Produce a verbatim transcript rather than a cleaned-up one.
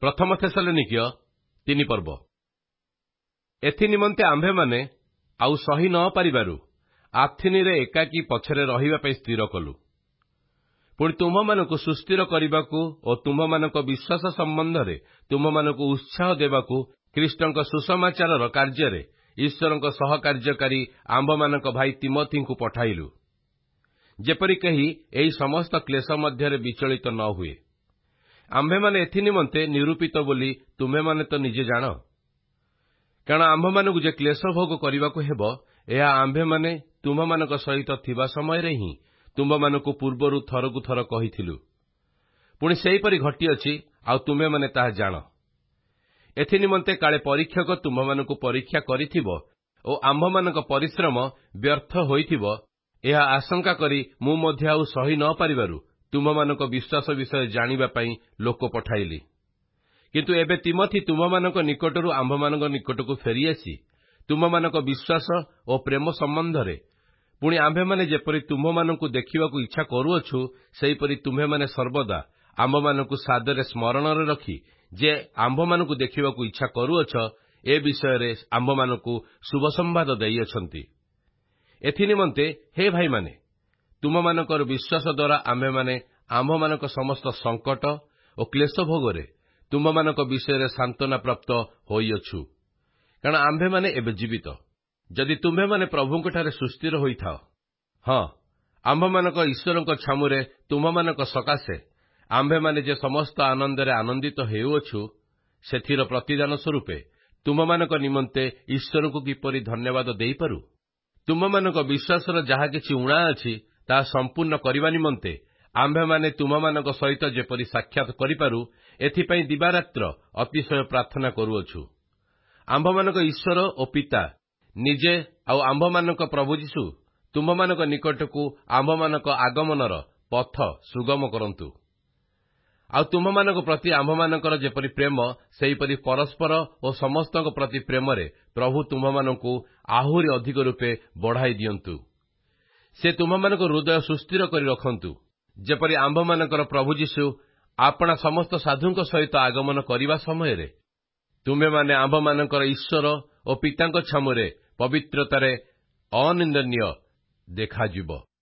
ପ୍ରଥମ ଥେସଲୋନିକୀୟ ତିନି ପର୍ବ। ଏଥି ନିମନ୍ତେ ଆମ୍ଭେମାନେ ଆଉ ସହି ନ ପାରିବାରୁ ଆଥିନିରେ ଏକାକୀ ପଛରେ ରହିବା ପାଇଁ ସ୍ଥିର କଲୁ। ପୁଣି ତୁମ୍ଭମାନଙ୍କୁ ସୁସ୍ଥିର କରିବାକୁ ଓ ତୁମ୍ଭମାନଙ୍କ ବିଶ୍ୱାସ ସମ୍ବନ୍ଧରେ ତୁମ୍ଭମାନଙ୍କୁ ଉତ୍ସାହ ଦେବାକୁ ଖ୍ରୀଷ୍ଟଙ୍କ ସୁସମାଚାରର କାର୍ଯ୍ୟରେ ଈଶ୍ୱରଙ୍କ ସହକାର୍ଯ୍ୟକାରୀ ଆମ୍ଭମାନଙ୍କ ଭାଇ ତିମୋଥିଙ୍କୁ ପଠାଇଲୁ, ଯେପରି କେହି ଏହି ସମସ୍ତ କ୍ଲେଶ ମଧ୍ୟରେ ବିଚଳିତ ନ ହୁଏ। ଆମ୍ଭେମାନେ ଏଥି ନିମନ୍ତେ ନିରୂପିତ ବୋଲି ତୁମ୍ଭେମାନେ ତ ନିଜେ ଜାଣ। କାରଣ ଆମ୍ଭମାନଙ୍କୁ ଯେ କ୍ଲେଶ ଭୋଗ କରିବାକୁ ହେବ, ଏହା ଆମ୍ଭେମାନେ ତୁମ୍ଭମାନଙ୍କ ସହିତ ଥିବା ସମୟରେ ହିଁ ତୁମ୍ଭମାନଙ୍କୁ ପୂର୍ବରୁ ଥରକୁ ଥର କହିଥିଲୁ। ପୁଣି ସେହିପରି ଘଟିଅଛି, ଆଉ ତୁମ୍ଭେମାନେ ତାହା ଜାଣ। ଏଥି ନିମନ୍ତେ କାଳେ ପରୀକ୍ଷକ ତୁମ୍ଭମାନଙ୍କୁ ପରୀକ୍ଷା କରିଥିବ ଓ ଆମ୍ଭମାନଙ୍କ ପରିଶ୍ରମ ବ୍ୟର୍ଥ ହୋଇଥିବ, ଏହା ଆଶଙ୍କା କରି ମୁଁ ମଧ୍ୟ ଆଉ ସହି ନ ପାରିବାରୁ ତୁମ୍ଭମାନଙ୍କ ବିଶ୍ୱାସ ବିଷୟ ଜାଣିବା ପାଇଁ ଲୋକ ପଠାଇଲି। କିନ୍ତୁ ଏବେ ତିମୋଥି ତୁମ୍ଭମାନଙ୍କ ନିକଟରୁ ଆମ୍ଭମାନଙ୍କ ନିକଟକୁ ଫେରିଆସି ତୁମ୍ଭମାନଙ୍କ ବିଶ୍ୱାସ ଓ ପ୍ରେମ ସମ୍ବନ୍ଧରେ, ପୁଣି ଆମ୍ଭେମାନେ ଯେପରି ତୁମ୍ଭମାନଙ୍କୁ ଦେଖିବାକୁ ଇଚ୍ଛା କରୁଅଛୁ, ସେହିପରି ତୁମ୍ଭେମାନେ ସର୍ବଦା ଆମ୍ଭମାନଙ୍କୁ ସାଦରେ ସ୍ମରଣରେ ରଖି ଯେ ଆମ୍ଭମାନଙ୍କୁ ଦେଖିବାକୁ ଇଚ୍ଛା କରୁଅଛ, ଏ ବିଷୟରେ ଆମ୍ଭମାନଙ୍କୁ ଶୁଭ ସମ୍ବାଦ ଦେଇଅଛନ୍ତି। ଏଥି ନିମନ୍ତେ ହେ ଭାଇମାନେ, ତୁମମାନଙ୍କର ବିଶ୍ୱାସ ଦ୍ୱାରା ଆମ୍ଭେମାନେ ଆମ୍ଭମାନଙ୍କ ସମସ୍ତ ସଙ୍କଟ ଓ କ୍ଲେଶ ଭୋଗରେ ତୁମ୍ଭମାନଙ୍କ ବିଷୟରେ ସାନ୍ତ୍ୱନା ପ୍ରାପ୍ତ ହୋଇଅଛୁ। କାରଣ ଆମ୍ଭେମାନେ ଏବେ ଜୀବିତ, ଯଦି ତୁମ୍ଭେମାନେ ପ୍ରଭୁଙ୍କଠାରେ ସୁସ୍ଥିର ହୋଇଥାଅ। ହଁ, ଆମ୍ଭମାନଙ୍କ ଈଶ୍ୱରଙ୍କ ଛାମୁରେ ତୁମ୍ଭମାନଙ୍କ ସକାଶେ ଆମ୍ଭେମାନେ ଯେ ସମସ୍ତ ଆନନ୍ଦରେ ଆନନ୍ଦିତ ହେଉଅଛୁ, ସେଥିର ପ୍ରତିଦାନ ସ୍ୱରୂପେ ତୁମ୍ଭମାନଙ୍କ ନିମନ୍ତେ ଈଶ୍ୱରଙ୍କୁ କିପରି ଧନ୍ୟବାଦ ଦେଇପାରୁ? ତୁମ୍ଭମାନଙ୍କ ବିଶ୍ୱାସର ଯାହା କିଛି ଊଣା ଅଛି, ତାହା ସମ୍ପୂର୍ଣ୍ଣ କରିବା ନିମନ୍ତେ ଆମ୍ଭେମାନେ ତୁମ୍ଭମାନଙ୍କ ସହିତ ଯେପରି ସାକ୍ଷାତ କରିପାରୁ, ଏଥିପାଇଁ ଦିବାରାତ୍ର ଅତିଶୟ ପ୍ରାର୍ଥନା କରୁଅଛୁ। ଆମ୍ଭମାନଙ୍କ ଈଶ୍ୱର ଓ ପିତା ନିଜେ ଆଉ ଆମ୍ଭମାନଙ୍କ ପ୍ରଭୁ ଯୀଶୁ ତୁମ୍ଭମାନଙ୍କ ନିକଟକୁ ଆମ୍ଭମାନଙ୍କ ଆଗମନର ପଥ ସୁଗମ କରନ୍ତୁ। ଆଉ ତୁମ୍ଭମାନଙ୍କ ପ୍ରତି ଆମ୍ଭମାନଙ୍କର ଯେପରି ପ୍ରେମ, ସେହିପରି ପରସ୍ପର ଓ ସମସ୍ତଙ୍କ ପ୍ରତି ପ୍ରେମରେ ପ୍ରଭୁ ତୁମ୍ଭମାନଙ୍କୁ ଆହୁରି ଅଧିକ ରୂପେ ବଢ଼ାଇ ଦିଅନ୍ତୁ। ସେ ତୁମ୍ଭମାନଙ୍କ ହୃଦୟ ସୁସ୍ଥିର କରି ରଖନ୍ତୁ, ଯେପରି ଆମ୍ଭମାନଙ୍କର ପ୍ରଭୁ ଯୀଶୁ ଆପଣା ସମସ୍ତ ସାଧୁଙ୍କ ସହିତ ଆଗମନ କରିବା ସମୟରେ ତୁମ୍ଭେମାନେ ଆମ୍ଭମାନଙ୍କର ଈଶ୍ୱର ଓ ପିତାଙ୍କ ଛାମୁରେ ପବିତ୍ରତାରେ ଅନିନ୍ଦନୀୟ ଦେଖାଯିବ।